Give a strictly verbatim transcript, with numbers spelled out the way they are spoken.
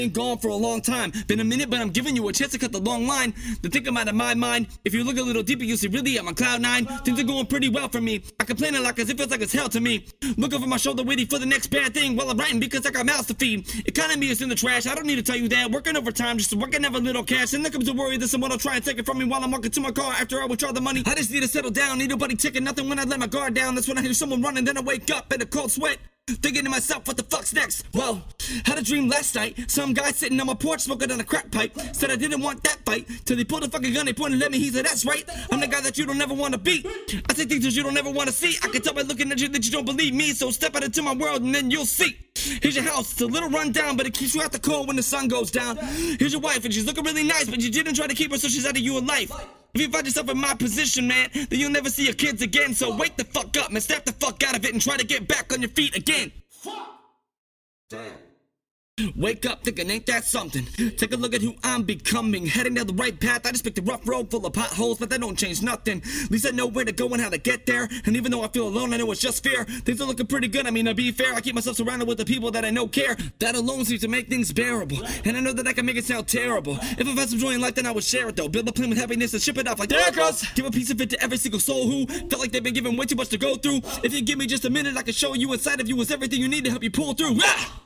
Ain't gone for a long time. Been a minute, but I'm giving you a chance to cut the long line. The think I'm out of my mind. If you look a little deeper, you'll see really I'm on cloud nine. Things are going pretty well for me. I complain a lot cause it feels like it's hell to me. Look over my shoulder waiting for the next bad thing while I'm writing because I got mouths to feed. Economy is in the trash, I don't need to tell you that. Working overtime just so I can have a little cash. And there comes a worry that someone will try and take it from me while I'm walking to my car after I withdraw the money. I just need to settle down, ain't nobody checking nothing when I let my guard down. That's when I hear someone running, then I wake up in a cold sweat. Thinking to myself, what the fuck's next? Well, had a dream last night. Some guy sitting on my porch smoking on a crack pipe. Said I didn't want that fight. Till he pulled a fucking gun and pointed at me. He said, that's right. I'm the guy that you don't ever want to be. I say things that you don't ever want to see. I can tell by looking at you that you don't believe me. So step out into my world and then you'll see. Here's your house. It's a little run down, but it keeps you out the cold when the sun goes down. Here's your wife and she's looking really nice, but you didn't try to keep her so she's out of your life. If you find yourself in my position, man, then you'll never see your kids again. So wake the fuck up, man. Snap the fuck out of it and try to get back on your feet again. Damn. Wake up thinking ain't that something. Take a look at who I'm becoming. Heading down the right path. I just picked a rough road full of potholes, but that don't change nothing. At least I know where to go and how to get there. And even though I feel alone, I know it's just fear. Things are looking pretty good, I mean to be fair. I keep myself surrounded with the people that I know care. That alone seems to make things bearable. And I know that I can make it sound terrible. If I find some joy in life, then I would share it though. Build a plane with happiness and ship it off like there it goes. Give a piece of it to every single soul who felt like they've been given way too much to go through. If you give me just a minute, I can show you inside of you is everything you need to help you pull through. Ah!